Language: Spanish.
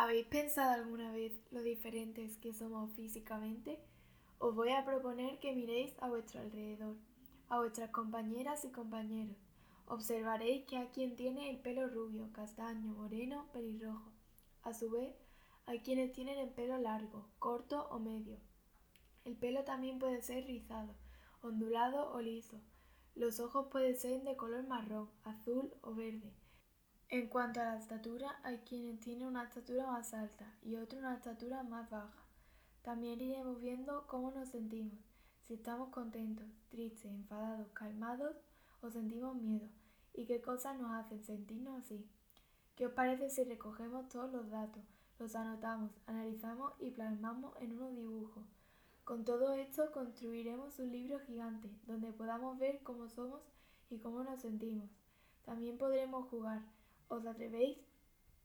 ¿Habéis pensado alguna vez lo diferentes que somos físicamente? Os voy a proponer que miréis a vuestro alrededor, a vuestras compañeras y compañeros. Observaréis que hay quien tiene el pelo rubio, castaño, moreno, pelirrojo. A su vez, hay quienes tienen el pelo largo, corto o medio. El pelo también puede ser rizado, ondulado o liso. Los ojos pueden ser de color marrón, azul o verde. En cuanto a la estatura, hay quienes tienen una estatura más alta y otros una estatura más baja. También iremos viendo cómo nos sentimos, si estamos contentos, tristes, enfadados, calmados o sentimos miedo, y qué cosas nos hacen sentirnos así. ¿Qué os parece si recogemos todos los datos, los anotamos, analizamos y plasmamos en unos dibujos? Con todo esto construiremos un libro gigante donde podamos ver cómo somos y cómo nos sentimos. También podremos jugar. ¿Os atrevéis?